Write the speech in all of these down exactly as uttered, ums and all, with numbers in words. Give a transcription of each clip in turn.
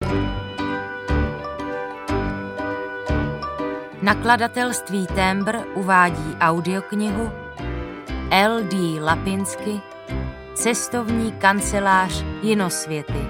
Nakladatelství Tembr uvádí audioknihu L D Lapinsky Cestovní kancelář Jinosvěty.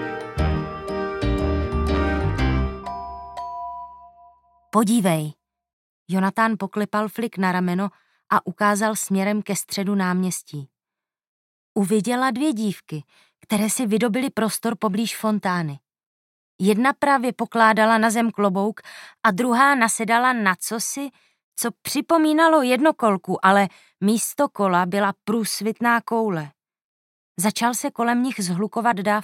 Podívej. Jonatán poklepal Flick na rameno a ukázal směrem ke středu náměstí. Uviděla dvě dívky, které si vydobily prostor poblíž fontány. Jedna právě pokládala na zem klobouk a druhá nasedala na cosi, co připomínalo jednokolku, ale místo kola byla průsvitná koule. Začal se kolem nich zhlukovat dav.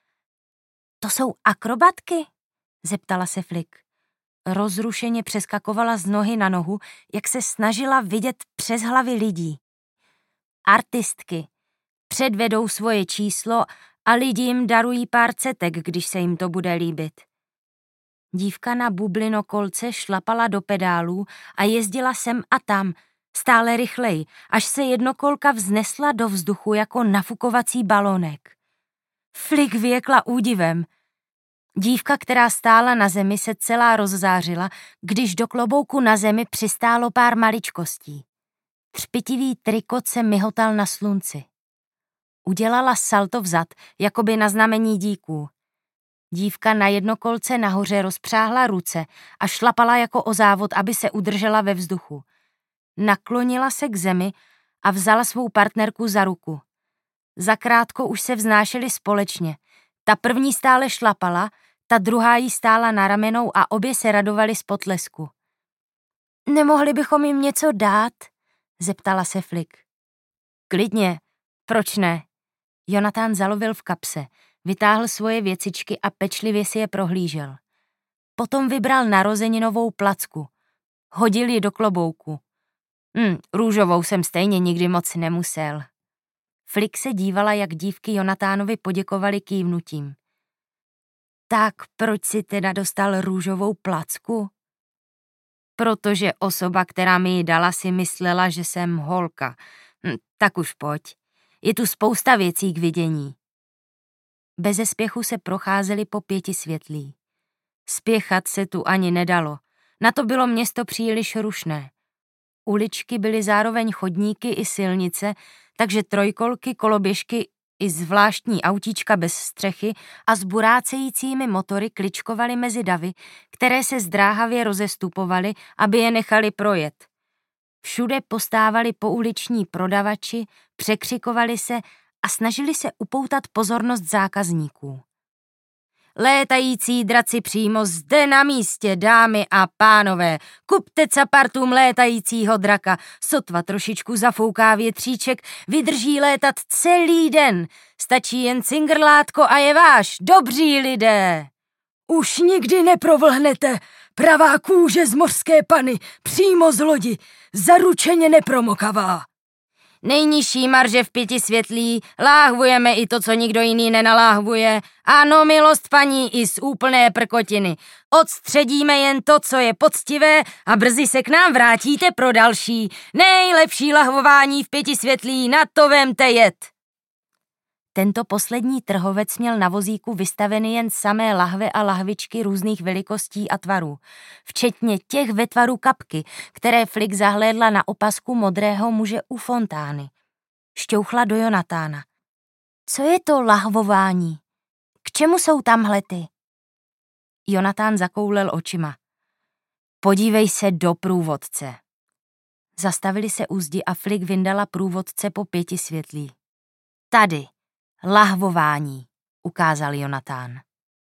To jsou akrobatky? Zeptala se Flick. Rozrušeně přeskakovala z nohy na nohu, jak se snažila vidět přes hlavy lidí. Artistky. Předvedou svoje číslo a lidi jim darují pár cetek, když se jim to bude líbit. Dívka na bublinokolce šlapala do pedálů a jezdila sem a tam, stále rychleji, až se jednokolka vznesla do vzduchu jako nafukovací balónek. Flick vyjekla údivem. Dívka, která stála na zemi, se celá rozzářila, když do klobouku na zemi přistálo pár maličkostí. Třpitivý trikot se myhotal na slunci. Udělala salto vzad, jakoby na znamení díků. Dívka na jednokolce nahoře rozpřáhla ruce a šlapala jako o závod, aby se udržela ve vzduchu. Naklonila se k zemi a vzala svou partnerku za ruku. Zakrátko už se vznášeli společně. Ta první stále šlapala, ta druhá jí stála na ramenou a obě se radovali z potlesku. Nemohli bychom jim něco dát? Zeptala se Flick. Klidně, proč ne? Jonatán zalovil v kapse, vytáhl svoje věcičky a pečlivě si je prohlížel. Potom vybral narozeninovou placku. Hodil ji do klobouku. Hm, růžovou jsem stejně nikdy moc nemusel. Flick se dívala, jak dívky Jonatánovi poděkovali kývnutím. Tak proč si teda dostal růžovou placku? Protože osoba, která mi ji dala, si myslela, že jsem holka. Hm, tak už pojď. Je tu spousta věcí k vidění. Beze spěchu se procházeli po pěti světlí. Spěchat se tu ani nedalo. Na to bylo město příliš rušné. Uličky byly zároveň chodníky i silnice, takže trojkolky, koloběžky i zvláštní autíčka bez střechy a s burácejícími motory kličkovaly mezi davy, které se zdráhavě rozestupovaly, aby je nechali projet. Všude postávali pouliční prodavači, překřikovali se a snažili se upoutat pozornost zákazníků. Létající draci přímo zde na místě, dámy a pánové, kupte capartům létajícího draka, sotva trošičku zafouká větříček, vydrží létat celý den, stačí jen cingrlátko a je váš, dobří lidé. Už nikdy neprovlhnete, pravá kůže z mořské pany, přímo z lodi, zaručeně nepromokavá. Nejnižší marže v pěti světlí, láhvujeme i to, co nikdo jiný nenaláhvuje. Ano, milost paní, i z úplné prkotiny. Odstředíme jen to, co je poctivé a brzy se k nám vrátíte pro další. Nejlepší lahvování v pěti světlí, na to vemte jet. Tento poslední trhovec měl na vozíku vystaveny jen samé lahve a lahvičky různých velikostí a tvarů, včetně těch ve tvaru kapky, které Flick zahlédla na opasku modrého muže u fontány. Šťouchla do Jonatána. Co je to lahvování? K čemu jsou tamhle ty? Jonatán zakoulel očima. Podívej se do průvodce. Zastavili se u zdi a Flick vyndala průvodce po pěti světlí. Tady. Lahvování, ukázal Jonatán.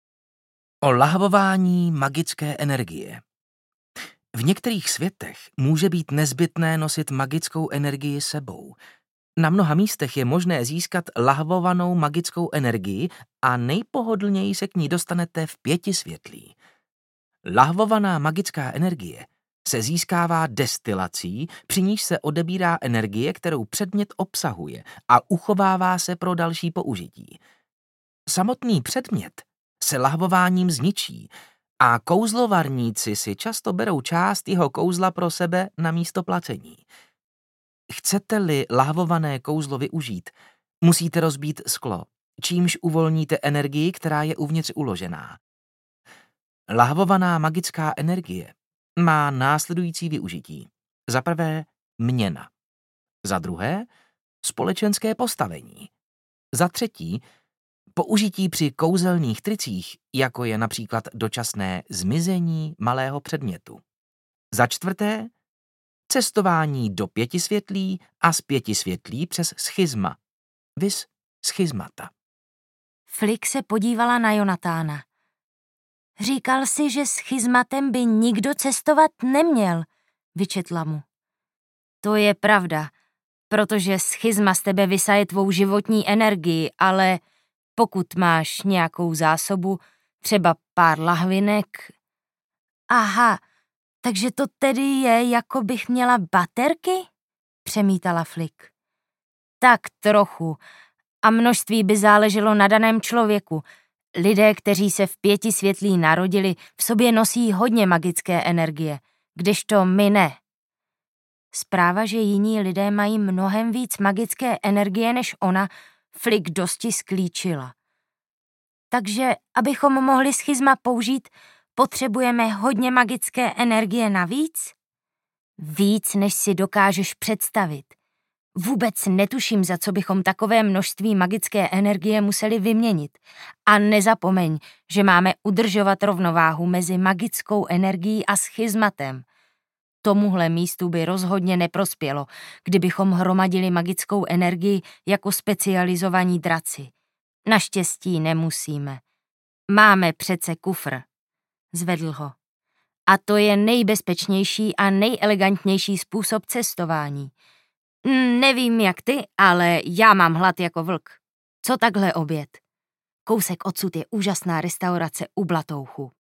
O lahvování magické energie. V některých světech může být nezbytné nosit magickou energii sebou. Na mnoha místech je možné získat lahvovanou magickou energii a nejpohodlněji se k ní dostanete v pěti světlí. Lahvovaná magická energie se získává destilací, při níž se odebírá energie, kterou předmět obsahuje a uchovává se pro další použití. Samotný předmět se lahvováním zničí a kouzlovarníci si často berou část jeho kouzla pro sebe na místo placení. Chcete-li lahvované kouzlo využít, musíte rozbít sklo, čímž uvolníte energii, která je uvnitř uložená. Lahvovaná magická energie má následující využití. Za prvé měna. Za druhé společenské postavení. Za třetí použití při kouzelných tricích, jako je například dočasné zmizení malého předmětu. Za čtvrté cestování do pěti světlí a z pěti světlí přes schizma, vis schizmata. Flick se podívala na Jonatána. Říkal si, že schizmatem by nikdo cestovat neměl, vyčetla mu. To je pravda, protože schizma z tebe vysaje tvou životní energii, ale pokud máš nějakou zásobu, třeba pár lahvinek... Aha, takže to tedy je, jako bych měla baterky? Přemítala Flick. Tak trochu. A množství by záleželo na daném člověku. Lidé, kteří se v pěti světlí narodili, v sobě nosí hodně magické energie, kdežto my ne. Zpráva, že jiní lidé mají mnohem víc magické energie než ona, Flick dosti sklíčila. Takže, abychom mohli schizma použít, potřebujeme hodně magické energie navíc? Víc, než si dokážeš představit. Vůbec netuším, za co bychom takové množství magické energie museli vyměnit. A nezapomeň, že máme udržovat rovnováhu mezi magickou energií a schizmatem. Tomuhle místu by rozhodně neprospělo, kdybychom hromadili magickou energii jako specializovaní draci. Naštěstí nemusíme. Máme přece kufr. Zvedl ho. A to je nejbezpečnější a nejelegantnější způsob cestování. Nevím jak ty, ale já mám hlad jako vlk. Co takhle oběd? Kousek odsud je úžasná restaurace u Blatouchu.